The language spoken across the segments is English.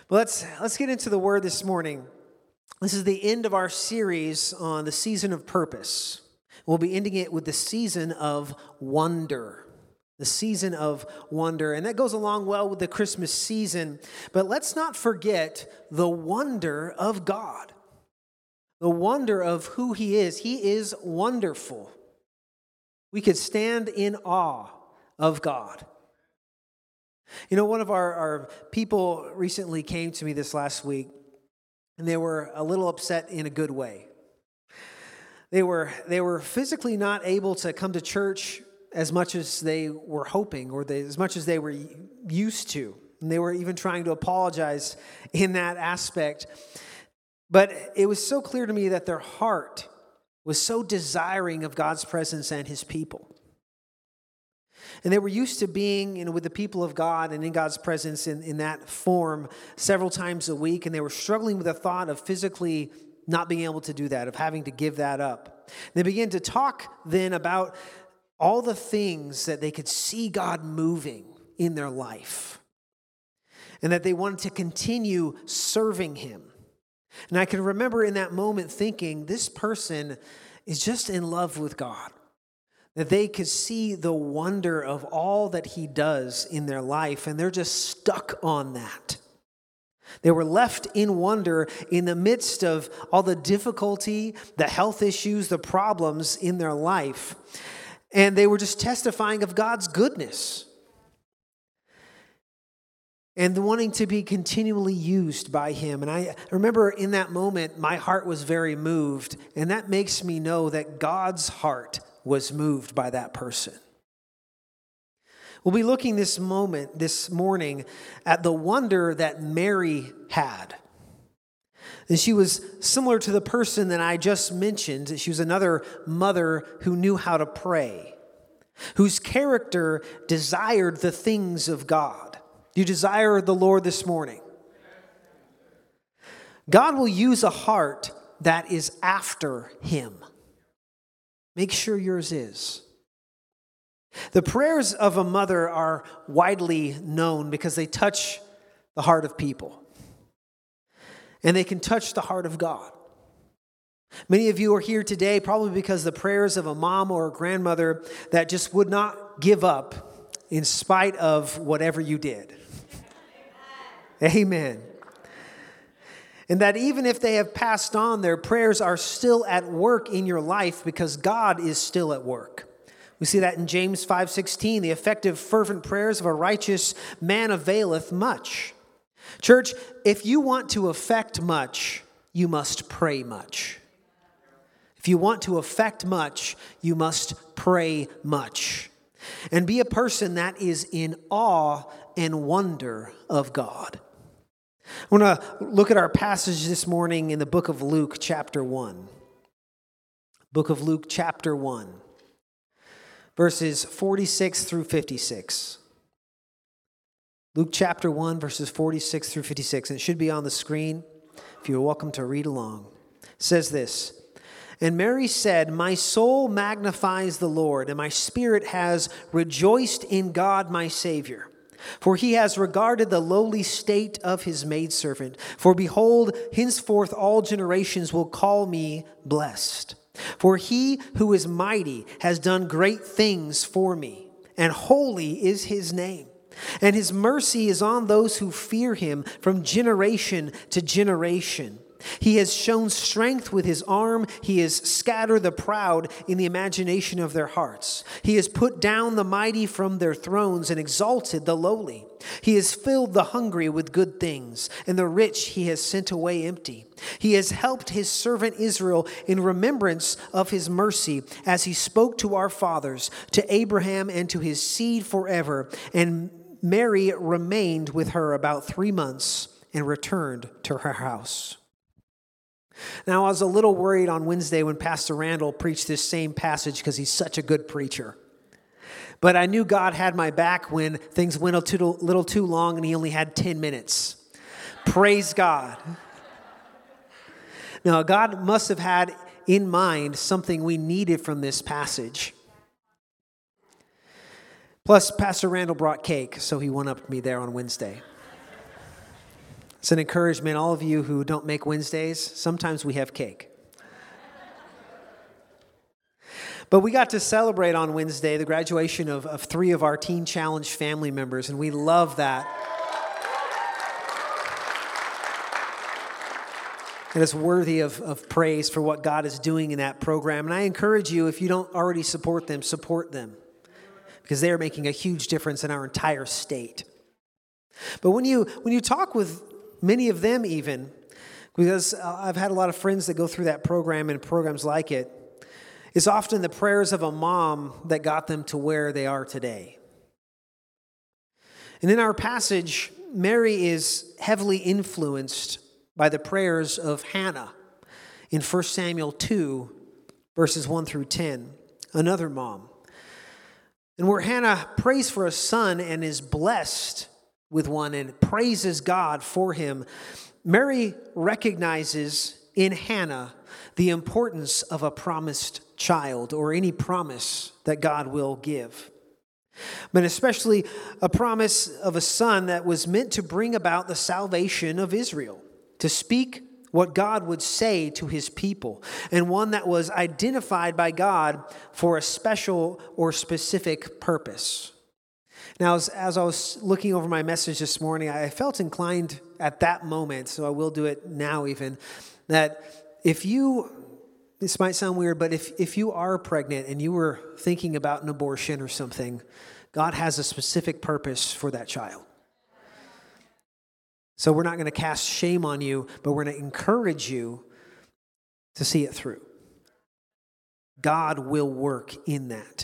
Well, let's get into the word this morning. This is the end of our series on the season of purpose. We'll be ending it with the season of wonder. The season of wonder. And that goes along well with the Christmas season. But let's not forget the wonder of God. The wonder of who He is. He is wonderful. We could stand in awe of God. You know, one of our people recently came to me this last week, and they were a little upset in a good way. They were physically not able to come to church as much as they were hoping, or as much as they were used to. And they were even trying to apologize in that aspect. But it was so clear to me that their heart was so desiring of God's presence and His people. And they were used to being, with the people of God and in God's presence in that form several times a week. And they were struggling with the thought of physically not being able to do that, of having to give that up. They began to talk then about all the things that they could see God moving in their life. And that they wanted to continue serving Him. And I can remember in that moment thinking, this person is just in love with God. That they could see the wonder of all that He does in their life, and they're just stuck on that. They were left in wonder in the midst of all the difficulty, the health issues, the problems in their life. And they were just testifying of God's goodness. And wanting to be continually used by Him. And I remember in that moment, my heart was very moved. And that makes me know that God's heart was moved by that person. We'll be looking this morning at the wonder that Mary had. And she was similar to the person that I just mentioned. She was another mother who knew how to pray, whose character desired the things of God. Do you desire the Lord this morning? God will use a heart that is after Him. Make sure yours is. The prayers of a mother are widely known because they touch the heart of people. And they can touch the heart of God. Many of you are here today probably because the prayers of a mom or a grandmother that just would not give up in spite of whatever you did. Amen. And that even if they have passed on, their prayers are still at work in your life because God is still at work. We see that in James 5:16, the effective fervent prayers of a righteous man availeth much. Church, if you want to affect much, you must pray much. If you want to affect much, you must pray much. And be a person that is in awe and wonder of God. I want to look at our passage this morning in the book of Luke, chapter 1. Book of Luke, chapter 1, verses 46 through 56. Luke, chapter 1, verses 46 through 56. And it should be on the screen if you're welcome to read along. It says this, "And Mary said, My soul magnifies the Lord, and my spirit has rejoiced in God my Savior. For He has regarded the lowly state of His maidservant. For behold, henceforth all generations will call me blessed. For He who is mighty has done great things for me, and holy is His name. And His mercy is on those who fear Him from generation to generation. He has shown strength with His arm. He has scattered the proud in the imagination of their hearts. He has put down the mighty from their thrones and exalted the lowly. He has filled the hungry with good things, and the rich He has sent away empty. He has helped His servant Israel in remembrance of His mercy, as He spoke to our fathers, to Abraham and to his seed forever. And Mary remained with her about 3 months and returned to her house." Now, I was a little worried on Wednesday when Pastor Randall preached this same passage because he's such a good preacher. But I knew God had my back when things went a little too long and he only had 10 minutes. Praise God. Now, God must have had in mind something we needed from this passage. Plus, Pastor Randall brought cake, so he one-upped me there on Wednesday. It's an encouragement. All of you who don't make Wednesdays, sometimes we have cake. But we got to celebrate on Wednesday the graduation of 3 of our Teen Challenge family members, and we love that. It is worthy of praise for what God is doing in that program. And I encourage you, if you don't already support them, because they are making a huge difference in our entire state. But when you talk with many of them even, because I've had a lot of friends that go through that program and programs like it, it's often the prayers of a mom that got them to where they are today. And in our passage, Mary is heavily influenced by the prayers of Hannah in 1 Samuel 2, verses 1 through 10, another mom. And where Hannah prays for a son and is blessed with one and praises God for him, Mary recognizes in Hannah the importance of a promised child or any promise that God will give. But especially a promise of a son that was meant to bring about the salvation of Israel, to speak what God would say to his people, and one that was identified by God for a special or specific purpose. Now, as I was looking over my message this morning, I felt inclined at that moment, so I will do it now even, that this might sound weird, but if you are pregnant and you were thinking about an abortion or something, God has a specific purpose for that child. So we're not going to cast shame on you, but we're going to encourage you to see it through. God will work in that.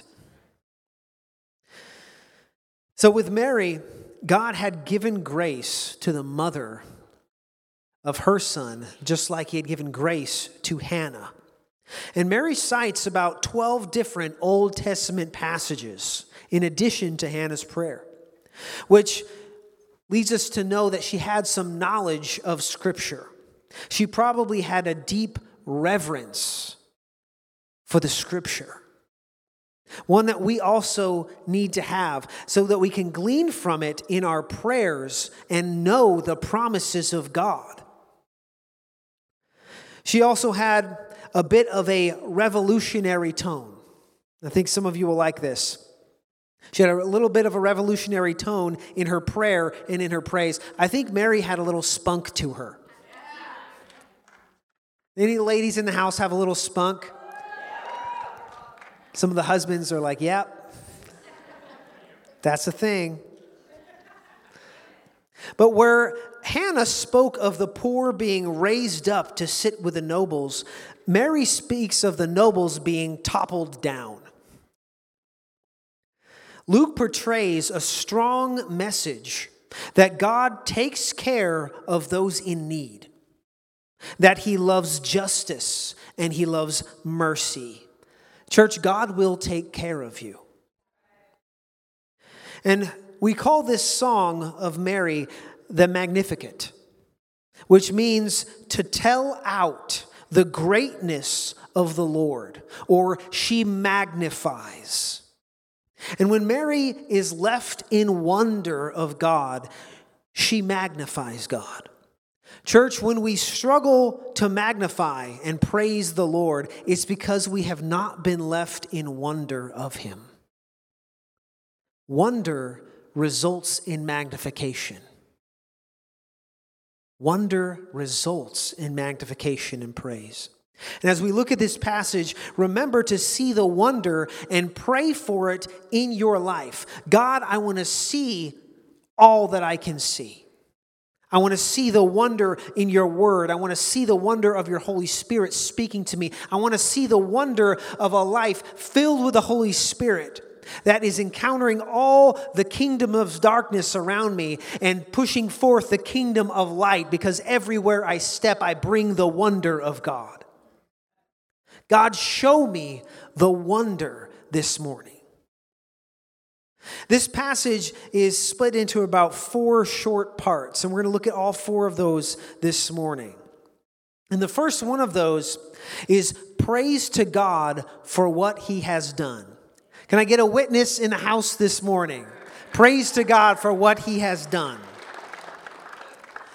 So with Mary, God had given grace to the mother of her son, just like he had given grace to Hannah. And Mary cites about 12 different Old Testament passages in addition to Hannah's prayer, which leads us to know that she had some knowledge of Scripture. She probably had a deep reverence for the Scripture, one that we also need to have so that we can glean from it in our prayers and know the promises of God. She also had a bit of a revolutionary tone. I think some of you will like this. She had a little bit of a revolutionary tone in her prayer and in her praise. I think Mary had a little spunk to her. Any ladies in the house have a little spunk? Some of the husbands are like, yep, that's the thing. But where Hannah spoke of the poor being raised up to sit with the nobles, Mary speaks of the nobles being toppled down. Luke portrays a strong message that God takes care of those in need, that he loves justice and he loves mercy. Church, God will take care of you. And we call this song of Mary the Magnificat, which means to tell out the greatness of the Lord, or she magnifies. And when Mary is left in wonder of God, she magnifies God. Church, when we struggle to magnify and praise the Lord, it's because we have not been left in wonder of him. Wonder results in magnification. Wonder results in magnification and praise. And as we look at this passage, remember to see the wonder and pray for it in your life. God, I want to see all that I can see. I want to see the wonder in your word. I want to see the wonder of your Holy Spirit speaking to me. I want to see the wonder of a life filled with the Holy Spirit that is encountering all the kingdom of darkness around me and pushing forth the kingdom of light, because everywhere I step, I bring the wonder of God. God, show me the wonder this morning. This passage is split into about 4 short parts, and we're going to look at all 4 of those this morning. And the first one of those is praise to God for what he has done. Can I get a witness in the house this morning? Praise to God for what he has done.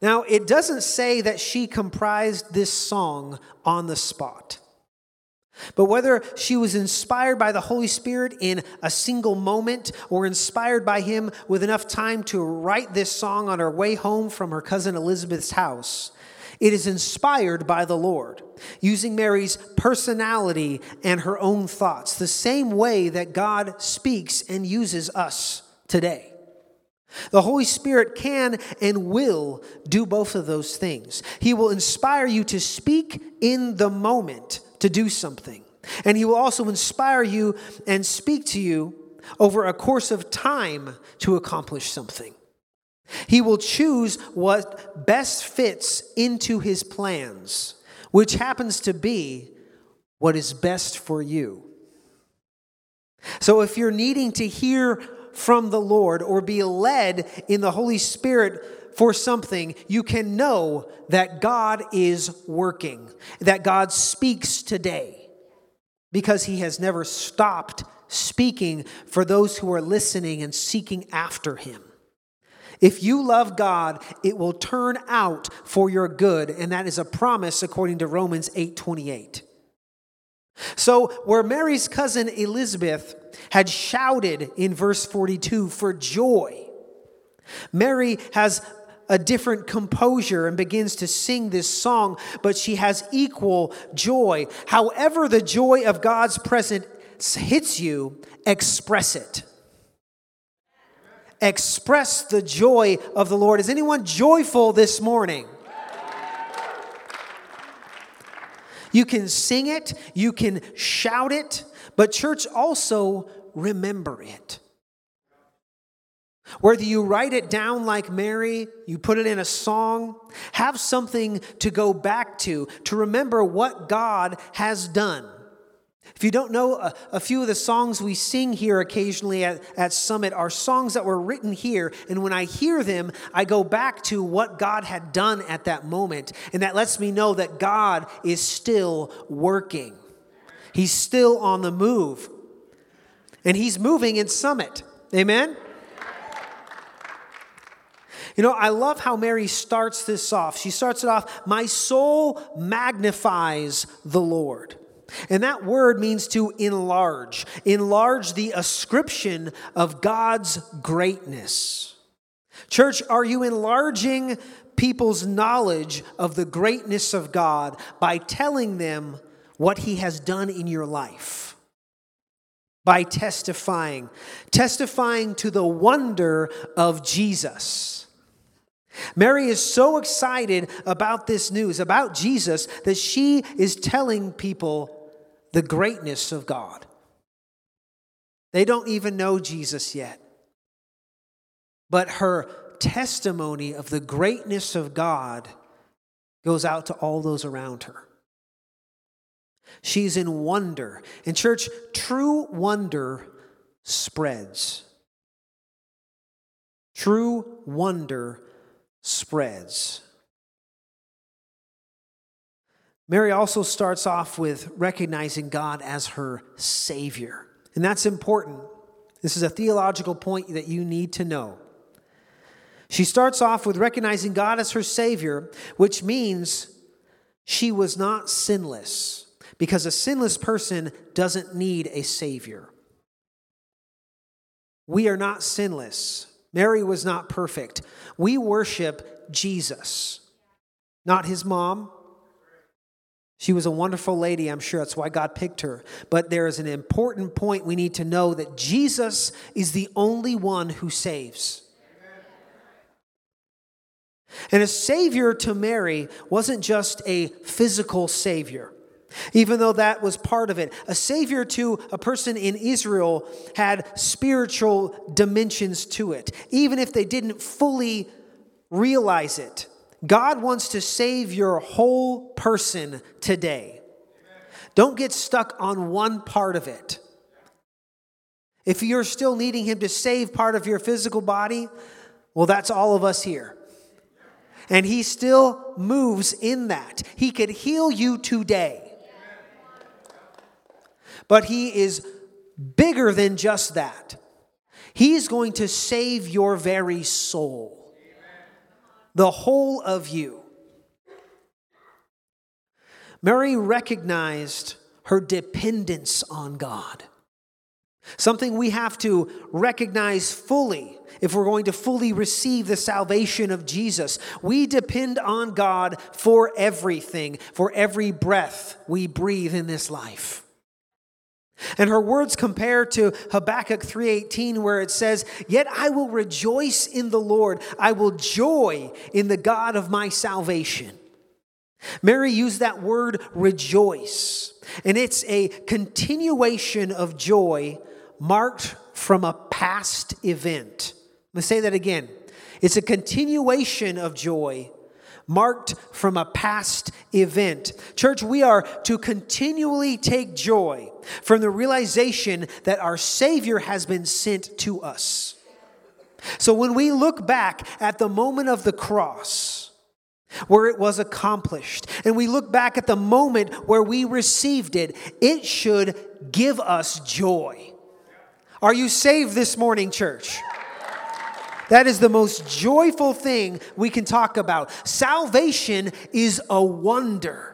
Now, it doesn't say that she comprised this song on the spot. But whether she was inspired by the Holy Spirit in a single moment or inspired by him with enough time to write this song on her way home from her cousin Elizabeth's house, it is inspired by the Lord, using Mary's personality and her own thoughts, the same way that God speaks and uses us today. The Holy Spirit can and will do both of those things. He will inspire you to speak in the moment to do something. And he will also inspire you and speak to you over a course of time to accomplish something. He will choose what best fits into his plans, which happens to be what is best for you. So if you're needing to hear from the Lord or be led in the Holy Spirit for something, you can know that God is working, that God speaks today, because he has never stopped speaking for those who are listening and seeking after him. If you love God, it will turn out for your good, and that is a promise according to Romans 8:28. So where Mary's cousin Elizabeth had shouted in verse 42 for joy, Mary has a different composure and begins to sing this song, but she has equal joy. However the joy of God's presence hits you, express it. Express the joy of the Lord. Is anyone joyful this morning? You can sing it, you can shout it, but church, also remember it. Whether you write it down like Mary, you put it in a song, have something to go back to remember what God has done. If you don't know, a few of the songs we sing here occasionally at Summit are songs that were written here. And when I hear them, I go back to what God had done at that moment. And that lets me know that God is still working. He's still on the move. And he's moving in Summit. Amen? You know, I love how Mary starts this off. She starts it off, "My soul magnifies the Lord." And that word means to enlarge. Enlarge the ascription of God's greatness. Church, are you enlarging people's knowledge of the greatness of God by telling them what he has done in your life? By testifying to the wonder of Jesus. Mary is so excited about this news, about Jesus, that she is telling people the greatness of God. They don't even know Jesus yet. But her testimony of the greatness of God goes out to all those around her. She's in wonder. And church, true wonder spreads. True wonder spreads. Mary also starts off with recognizing God as her Savior. And that's important. This is a theological point that you need to know. She starts off with recognizing God as her Savior, which means she was not sinless, because a sinless person doesn't need a Savior. We are not sinless. Mary was not perfect. We worship Jesus, not his mom. She was a wonderful lady, I'm sure. That's why God picked her. But there is an important point we need to know, that Jesus is the only one who saves. And a Savior to Mary wasn't just a physical Savior, even though that was part of it. A Savior to a person in Israel had spiritual dimensions to it, even if they didn't fully realize it. God wants to save your whole person today. Don't get stuck on one part of it. If you're still needing him to save part of your physical body, well, that's all of us here. And he still moves in that. He could heal you today. But he is bigger than just that. He's going to save your very soul. the whole of you. Mary recognized her dependence on God. Something we have to recognize fully if we're going to fully receive the salvation of Jesus. We depend on God for everything, for every breath we breathe in this life. And her words compare to Habakkuk 3:18, where it says, "Yet I will rejoice in the Lord. I will joy in the God of my salvation." Mary used that word rejoice, and it's a continuation of joy marked from a past event. Let me say that again. It's a continuation of joy marked from a past event. Church, we are to continually take joy from the realization that our Savior has been sent to us. So when we look back at the moment of the cross, where it was accomplished, and we look back at the moment where we received it, it should give us joy. Are you saved this morning, church? That is the most joyful thing we can talk about. Salvation is a wonder.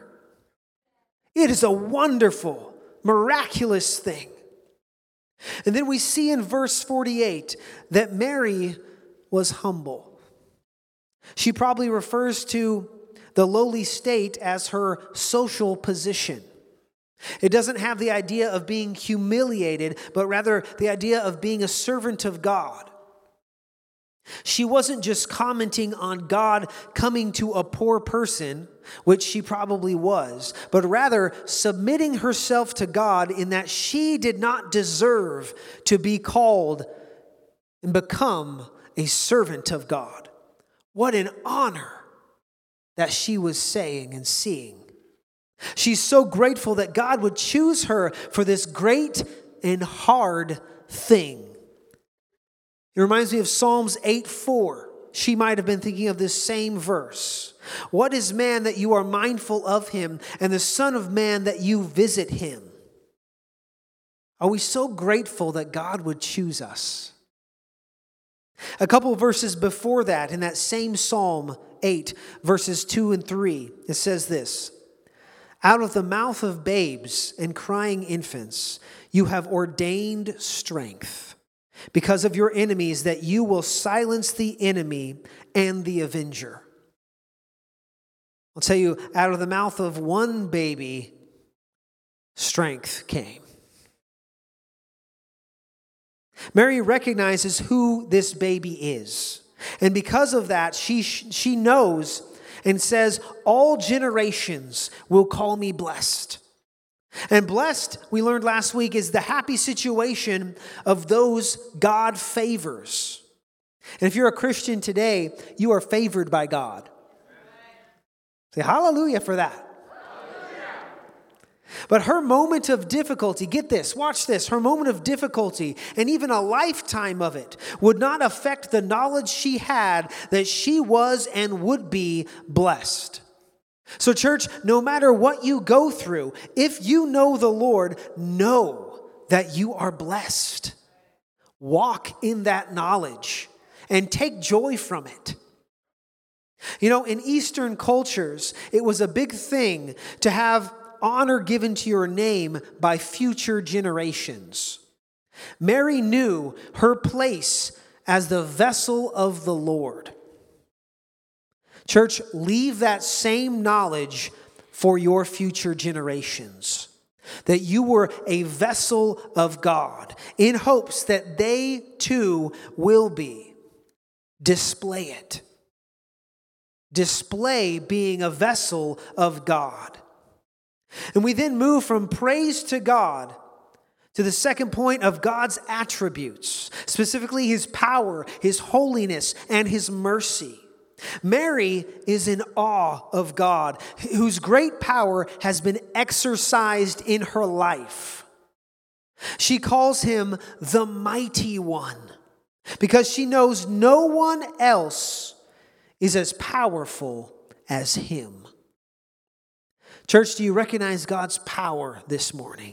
It is a wonderful, miraculous thing. And then we see in verse 48 that Mary was humble. She probably refers to the lowly state as her social position. It doesn't have the idea of being humiliated, but rather the idea of being a servant of God. She wasn't just commenting on God coming to a poor person, which she probably was, but rather submitting herself to God in that she did not deserve to be called and become a servant of God. What an honor that she was saying and seeing. She's so grateful that God would choose her for this great and hard thing. It reminds me of Psalms 8:4. She might have been thinking of this same verse. What is man that you are mindful of him, and the Son of Man that you visit him? Are we so grateful that God would choose us? A couple of verses before that, in that same Psalm 8, verses 2 and 3, it says this: "Out of the mouth of babes and crying infants, you have ordained strength because of your enemies, that you will silence the enemy and the avenger." I'll tell you, out of the mouth of one baby, strength came. Mary recognizes who this baby is. And because of that, she knows and says, all generations will call me blessed. And blessed, we learned last week, is the happy situation of those God favors. And if you're a Christian today, you are favored by God. Say hallelujah for that. But her moment of difficulty, get this, watch this, her moment of difficulty, and even a lifetime of it, would not affect the knowledge she had that she was and would be blessed. So church, no matter what you go through, if you know the Lord, know that you are blessed. Walk in that knowledge and take joy from it. You know, in Eastern cultures, it was a big thing to have honor given to your name by future generations. Mary knew her place as the vessel of the Lord. Church, leave that same knowledge for your future generations. That you were a vessel of God in hopes that they too will be. Display it. Display being a vessel of God. And we then move from praise to God to the second point of God's attributes, specifically his power, his holiness, and his mercy. Mary is in awe of God, whose great power has been exercised in her life. She calls him the Mighty One because she knows no one else is as powerful as him. Church, do you recognize God's power this morning?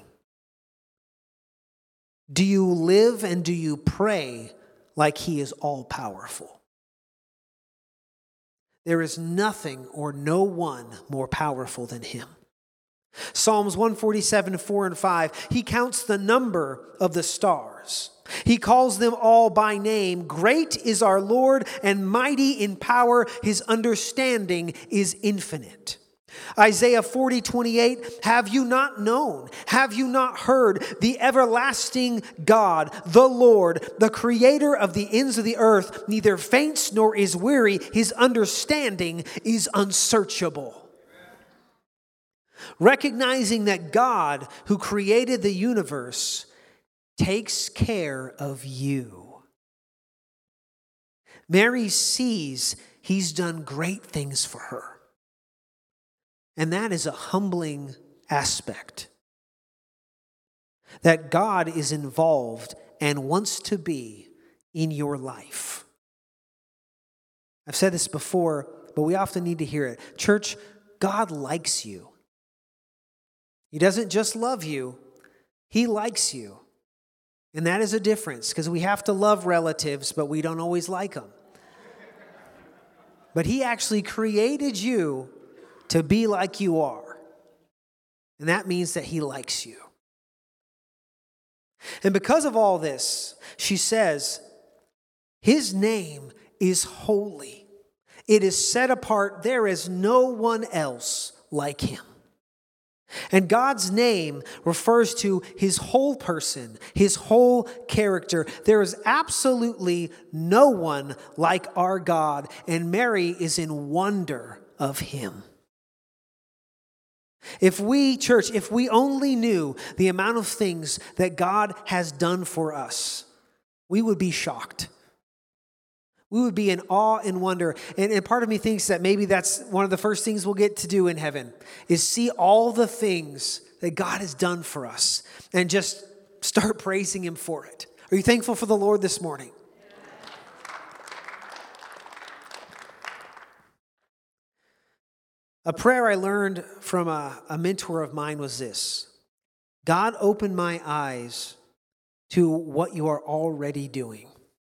Do you live and do you pray like he is all powerful? There is nothing or no one more powerful than him. Psalms 147, 4 and 5, he counts the number of the stars. He calls them all by name. Great is our Lord and mighty in power. His understanding is infinite. Isaiah 40, 28, have you not known? Have you not heard? The everlasting God, the Lord, the creator of the ends of the earth, neither faints nor is weary. His understanding is unsearchable. Recognizing that God, who created the universe, takes care of you. Mary sees he's done great things for her. And that is a humbling aspect. That God is involved and wants to be in your life. I've said this before, but we often need to hear it. Church, God likes you. He doesn't just love you, he likes you. And that is a difference, because we have to love relatives, but we don't always like them. But he actually created you to be like you are. And that means that he likes you. And because of all this, she says, his name is holy. It is set apart. There is no one else like him. And God's name refers to his whole person, his whole character. There is absolutely no one like our God, and Mary is in wonder of him. If we, church, if we only knew the amount of things that God has done for us, we would be shocked. We would be in awe and wonder. And part of me thinks that maybe that's one of the first things we'll get to do in heaven, is see all the things that God has done for us and just start praising him for it. Are you thankful for the Lord this morning? A prayer I learned from a mentor of mine was this: God, open my eyes to what you are already doing.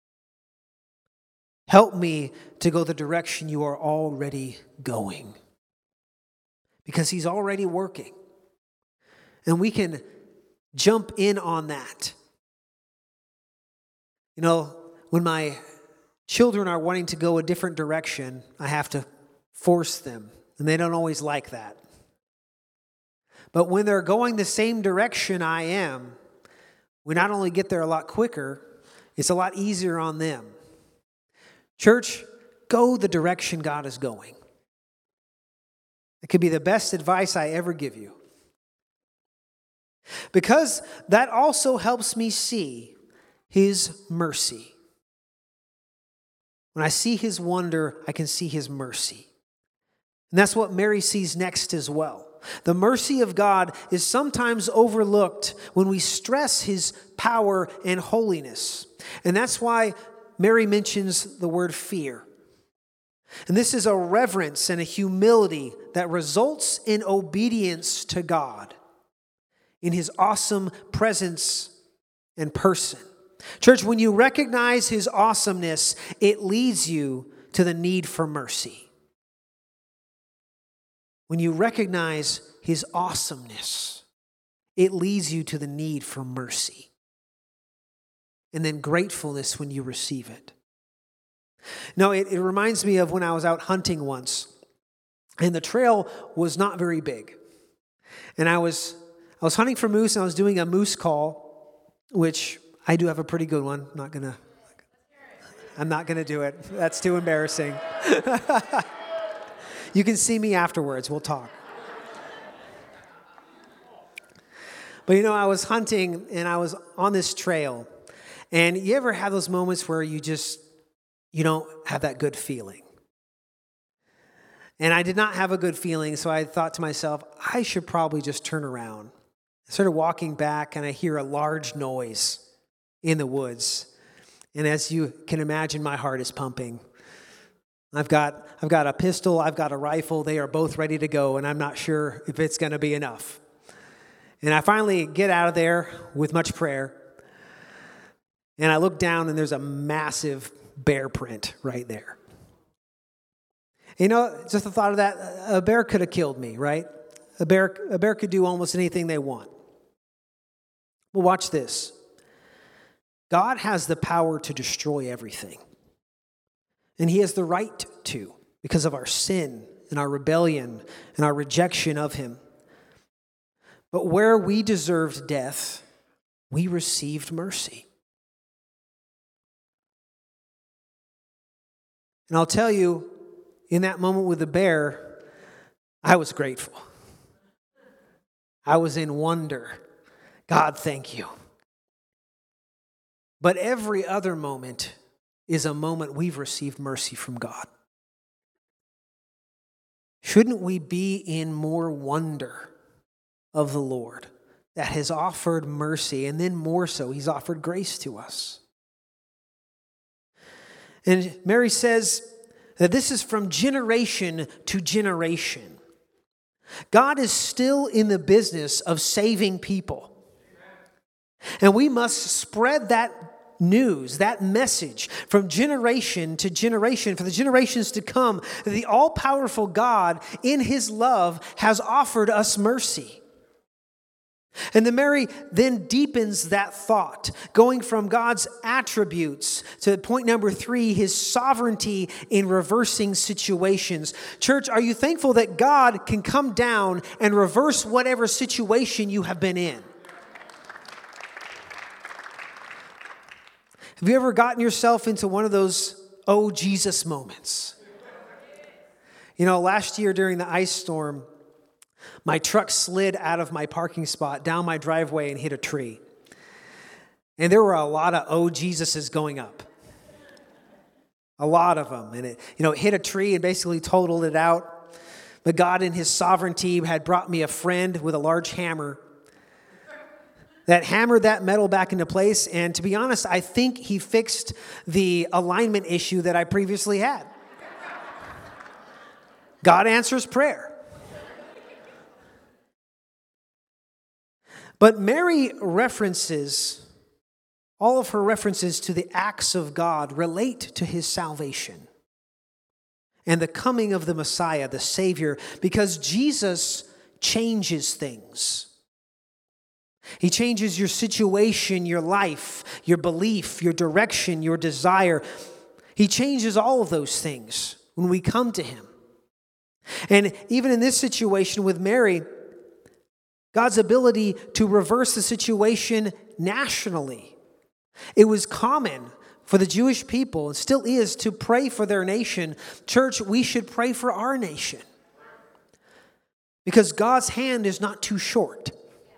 Help me to go the direction you are already going. Because he's already working. And we can jump in on that. You know, when my children are wanting to go a different direction, I have to force them. And they don't always like that. But when they're going the same direction I am, we not only get there a lot quicker, it's a lot easier on them. Church, go the direction God is going. It could be the best advice I ever give you. Because that also helps me see his mercy. When I see his wonder, I can see his mercy. And that's what Mary sees next as well. The mercy of God is sometimes overlooked when we stress his power and holiness. And that's why Mary mentions the word fear. And this is a reverence and a humility that results in obedience to God in his awesome presence and person. Church, when you recognize his awesomeness, it leads you to the need for mercy. When you recognize his awesomeness, it leads you to the need for mercy. And then gratefulness when you receive it. Now, it reminds me of when I was out hunting once. And the trail was not very big. And I was hunting for moose, and I was doing a moose call, which I do have a pretty good one. I'm not gonna do it. That's too embarrassing. You can see me afterwards. We'll talk. But I was hunting, and I was on this trail. And you ever have those moments where you don't have that good feeling? And I did not have a good feeling, so I thought to myself, I should probably just turn around. I started walking back, and I hear a large noise in the woods. And as you can imagine, my heart is pumping. I've got a pistol, I've got a rifle. They are both ready to go, and I'm not sure if it's going to be enough. And I finally get out of there with much prayer. And I look down, and there's a massive bear print right there. You know, just the thought of that, a bear could have killed me, right? A bear could do almost anything they want. Well, watch this. God has the power to destroy everything. And he has the right to, because of our sin and our rebellion and our rejection of him. But where we deserved death, we received mercy. And I'll tell you, in that moment with the bear, I was grateful. I was in wonder. God, thank you. But every other moment is a moment we've received mercy from God. Shouldn't we be in more wonder of the Lord that has offered mercy, and then more so, he's offered grace to us? And Mary says that this is from generation to generation. God is still in the business of saving people. And we must spread that news, that message from generation to generation for the generations to come, that the all-powerful God in his love has offered us mercy. And then Mary then deepens that thought, going from God's attributes to point number 3, his sovereignty in reversing situations. Church, are you thankful that God can come down and reverse whatever situation you have been in? Have you ever gotten yourself into one of those, oh, Jesus moments? You know, last year during the ice storm, my truck slid out of my parking spot down my driveway and hit a tree. And there were a lot of oh, Jesuses going up. A lot of them. And it hit a tree and basically totaled it out. But God in his sovereignty had brought me a friend with a large hammer that hammered that metal back into place. And to be honest, I think he fixed the alignment issue that I previously had. God answers prayer. But Mary all of her references to the acts of God relate to his salvation and the coming of the Messiah, the Savior, because Jesus changes things. He changes your situation, your life, your belief, your direction, your desire. He changes all of those things when we come to him. And even in this situation with Mary, God's ability to reverse the situation nationally. It was common for the Jewish people, and still is, to pray for their nation. Church, we should pray for our nation. Because God's hand is not too short.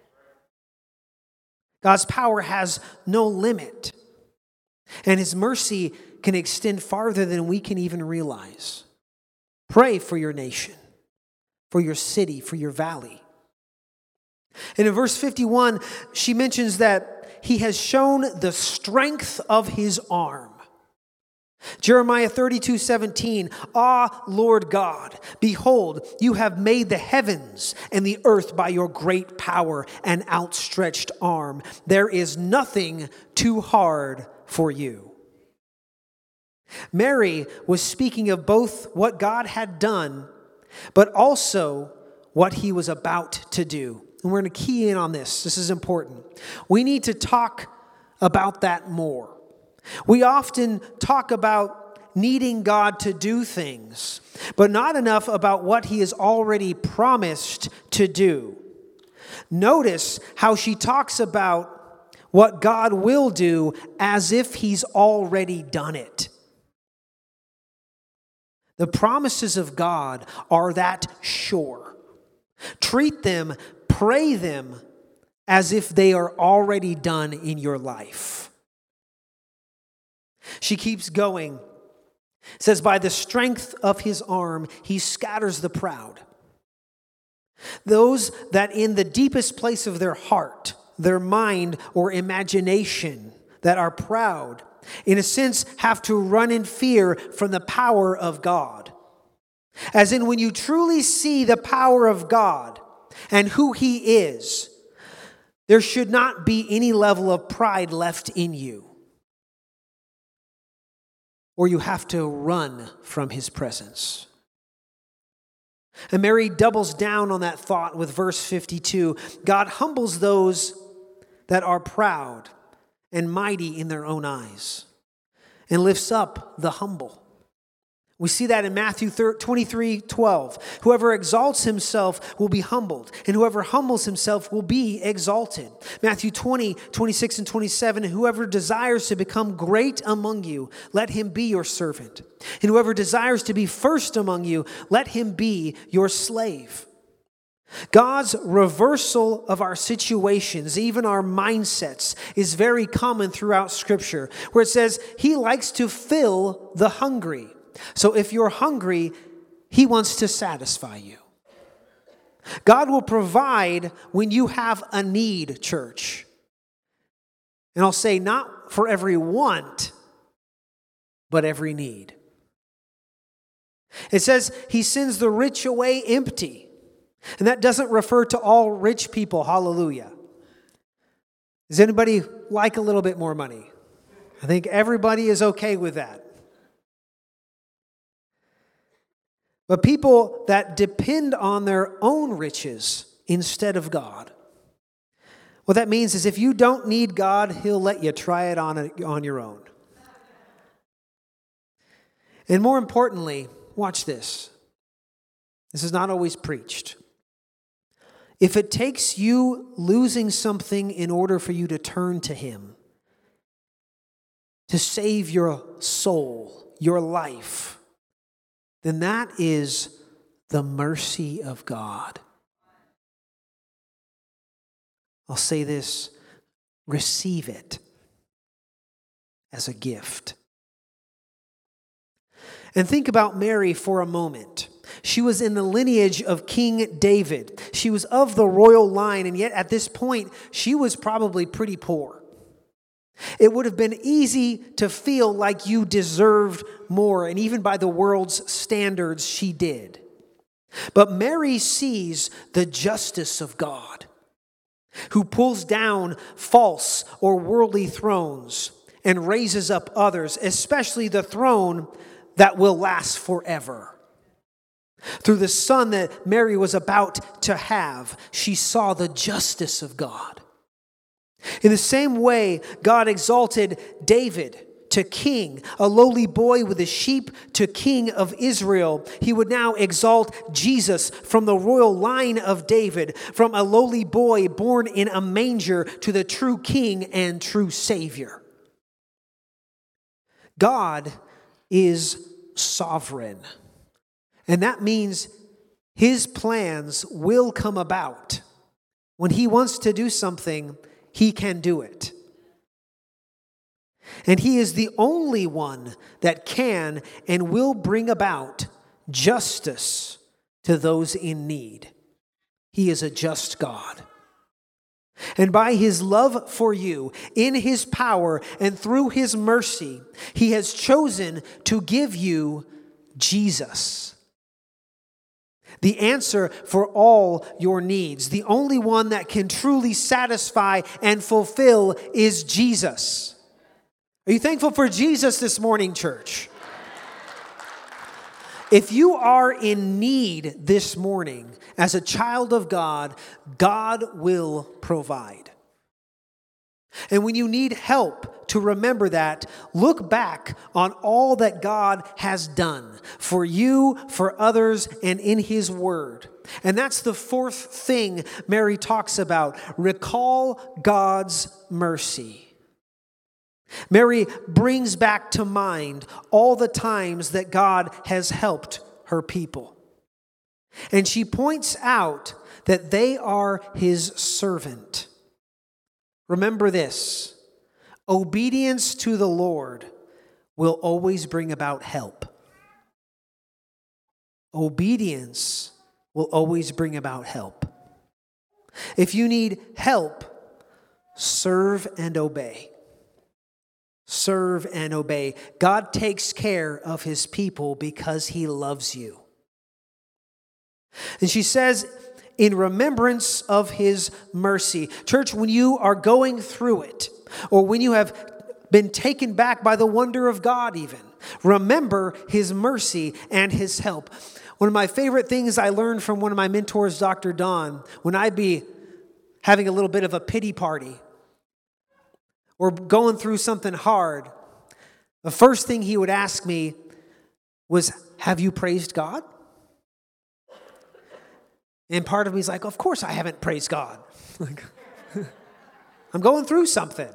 God's power has no limit. And his mercy can extend farther than we can even realize. Pray for your nation, for your city, for your valley. And in verse 51, she mentions that he has shown the strength of his arm. Jeremiah 32:17, Ah, Lord God, behold, you have made the heavens and the earth by your great power and outstretched arm. There is nothing too hard for you. Mary was speaking of both what God had done, but also what he was about to do. And we're going to key in on this. This is important. We need to talk about that more. We often talk about needing God to do things, but not enough about what he has already promised to do. Notice how she talks about what God will do as if he's already done it. The promises of God are that sure. Treat them, pray them as if they are already done in your life. She keeps going. It says, by the strength of his arm, he scatters the proud. Those that in the deepest place of their heart, their mind or imagination that are proud, in a sense, have to run in fear from the power of God. As in, when you truly see the power of God and who he is, there should not be any level of pride left in you. Or you have to run from his presence. And Mary doubles down on that thought with verse 52. God humbles those that are proud and mighty in their own eyes, and lifts up the humble. We see that in Matthew 23:12. Whoever exalts himself will be humbled, and whoever humbles himself will be exalted. Matthew 20:26 and 27. Whoever desires to become great among you, let him be your servant. And whoever desires to be first among you, let him be your slave. God's reversal of our situations, even our mindsets, is very common throughout Scripture, where it says he likes to fill the hungry. So if you're hungry, he wants to satisfy you. God will provide when you have a need, church. And I'll say not for every want, but every need. It says he sends the rich away empty. And that doesn't refer to all rich people. Hallelujah. Does anybody like a little bit more money? I think everybody is okay with that. But people that depend on their own riches instead of God. What that means is if you don't need God, he'll let you try it on your own. And more importantly, watch this. This is not always preached. If it takes you losing something in order for you to turn to him, to save your soul, your life, then that is the mercy of God. I'll say this, receive it as a gift. And think about Mary for a moment. She was in the lineage of King David. She was of the royal line, and yet at this point, she was probably pretty poor. It would have been easy to feel like you deserved more, and even by the world's standards, she did. But Mary sees the justice of God, who pulls down false or worldly thrones and raises up others, especially the throne that will last forever. Through the son that Mary was about to have, she saw the justice of God. In the same way, God exalted David to king, a lowly boy with a sheep to king of Israel. He would now exalt Jesus from the royal line of David, from a lowly boy born in a manger to the true king and true savior. God is sovereign. And that means his plans will come about. When he wants to do something, he can do it. And he is the only one that can and will bring about justice to those in need. He is a just God. And by his love for you, in his power and through his mercy, he has chosen to give you Jesus. The answer for all your needs. The only one that can truly satisfy and fulfill is Jesus. Are you thankful for Jesus this morning, church? If you are in need this morning as a child of God, God will provide. And when you need help to remember that, look back on all that God has done for you, for others, and in his word. And that's the fourth thing Mary talks about. Recall God's mercy. Mary brings back to mind all the times that God has helped her people. And she points out that they are his servant. Remember this, obedience to the Lord will always bring about help. Obedience will always bring about help. If you need help, serve and obey. Serve and obey. God takes care of his people because he loves you. And she says, in remembrance of his mercy. Church, when you are going through it, or when you have been taken back by the wonder of God even, remember his mercy and his help. One of my favorite things I learned from one of my mentors, Dr. Don, when I'd be having a little bit of a pity party or going through something hard, the first thing he would ask me was, have you praised God? And part of me is like, of course I haven't praised God. I'm going through something.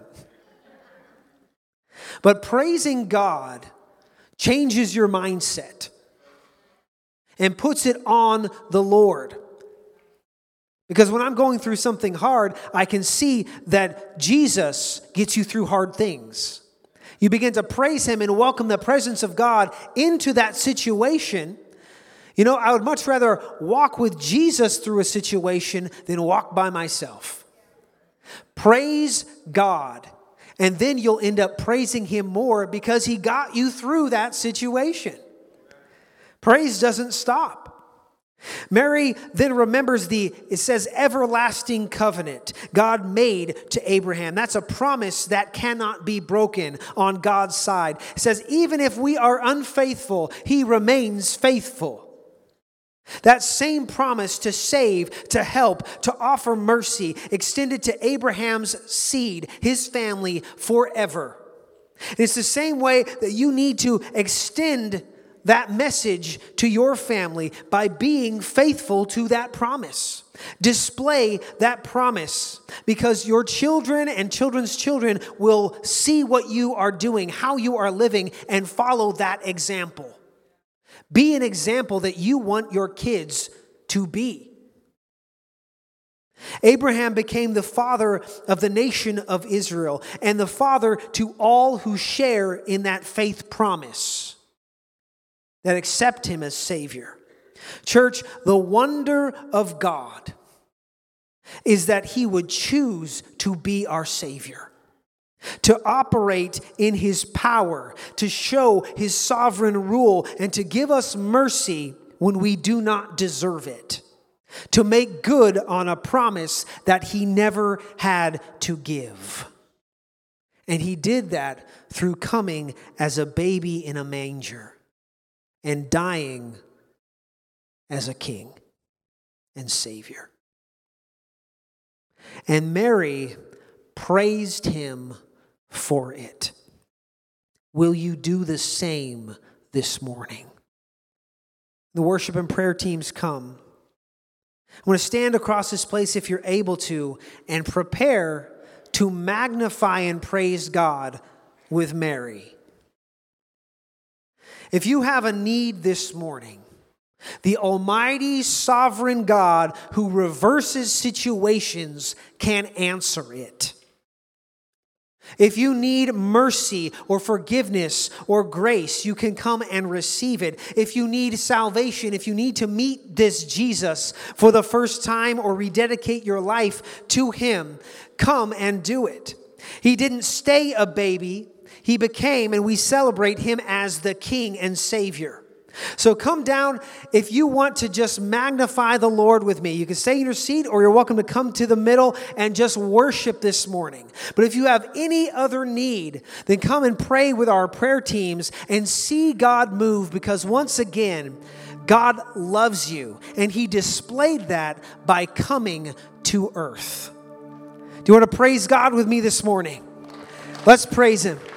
But praising God changes your mindset and puts it on the Lord. Because when I'm going through something hard, I can see that Jesus gets you through hard things. You begin to praise Him and welcome the presence of God into that situation. You know, I would much rather walk with Jesus through a situation than walk by myself. Praise God, and then you'll end up praising Him more because He got you through that situation. Praise doesn't stop. Mary then remembers it says, everlasting covenant God made to Abraham. That's a promise that cannot be broken on God's side. It says, even if we are unfaithful, He remains faithful. That same promise to save, to help, to offer mercy extended to Abraham's seed, his family, forever. And it's the same way that you need to extend that message to your family by being faithful to that promise. Display that promise because your children and children's children will see what you are doing, how you are living, and follow that example. Be an example that you want your kids to be. Abraham became the father of the nation of Israel and the father to all who share in that faith promise, that accept Him as Savior. Church, the wonder of God is that He would choose to be our Savior, to operate in His power, to show His sovereign rule, and to give us mercy when we do not deserve it, to make good on a promise that He never had to give. And He did that through coming as a baby in a manger and dying as a king and Savior. And Mary praised Him for it. Will you do the same this morning? The worship and prayer teams come. I want to stand across this place if you're able to and prepare to magnify and praise God with Mary. If you have a need this morning, the almighty sovereign God who reverses situations can answer it. If you need mercy or forgiveness or grace, you can come and receive it. If you need salvation, if you need to meet this Jesus for the first time or rededicate your life to Him, come and do it. He didn't stay a baby. He became, and we celebrate Him as the King and Savior. So come down if you want to just magnify the Lord with me. You can stay in your seat or you're welcome to come to the middle and just worship this morning. But if you have any other need, then come and pray with our prayer teams and see God move, because once again, God loves you and He displayed that by coming to earth. Do you want to praise God with me this morning? Let's praise Him.